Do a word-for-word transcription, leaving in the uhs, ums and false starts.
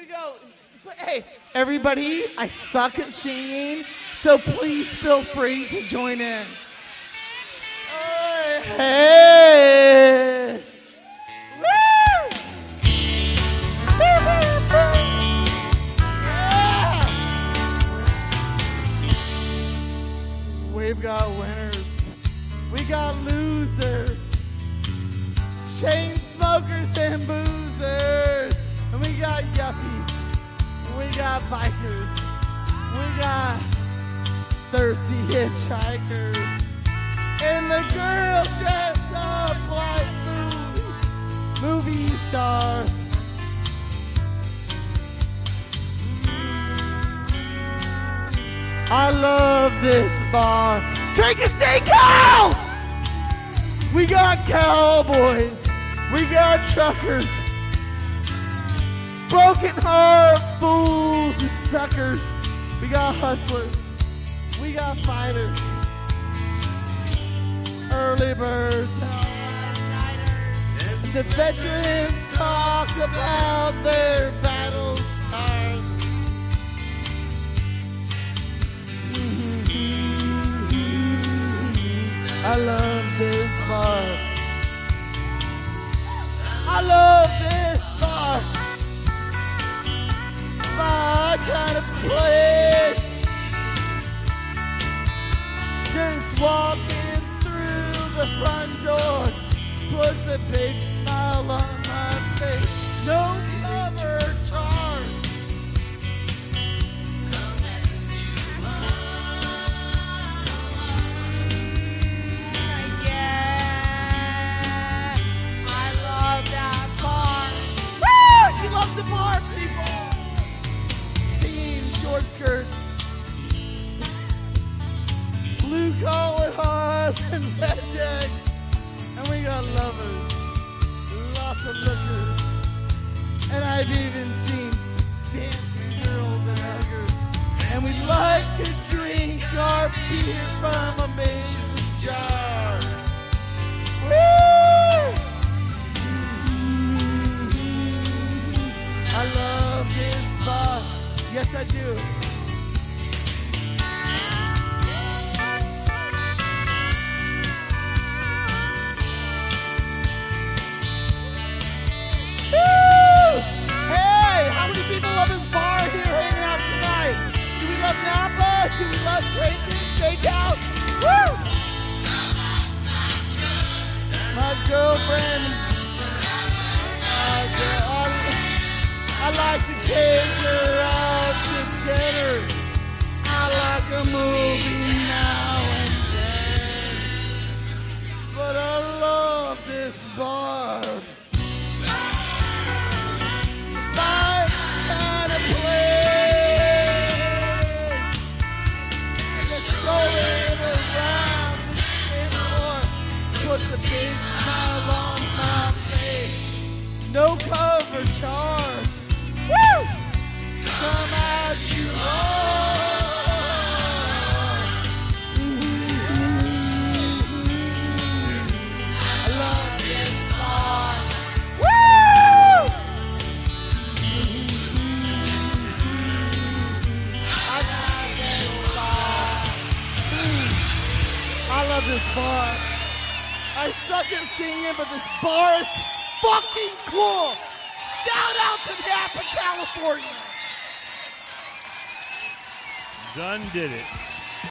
we go. But, hey, everybody, I suck at singing, so please feel free to join in. Hey! Hey. Woo! Yeah. We've got winners. We got losers. Chain smokers and boozers. And we got yuppies. We got bikers. We got thirsty hitchhikers. And the girls dressed up like movie, movie stars. I love this bar. Drink a steakhouse! We got cowboys. We got truckers. Broken heart fools and suckers. We got hustlers. We got fighters. Early birds. The veterans talk about their battle scars. I love this bar. I love this bar. My kind of place. Just walking through the front door puts a big smile on my face. No cover charge. Yeah, I love that bar. Woo! She loves the bar, people. Singing short skirts. Blue collar hearts and rednecks. And we got lovers, lots of lookers. And I've even seen dancing girls and huggers. And we like to drink our beer from a mason jar. Woo! I love this bar. Yes, I do. People love this bar here hanging out tonight. Do we love Napa? Do we love drinking steakhouse? Woo! My girlfriend, my girl, I, I like to take her out to dinner. I like a movie now and then. But I love this bar. Put the big smile on my face. No cover charge. Woo! Come as you are. I love this bar. Woo! I love this bar. I love this bar. I suck at singing, but this bar is fucking cool. Shout out to Napa, California. Done did it.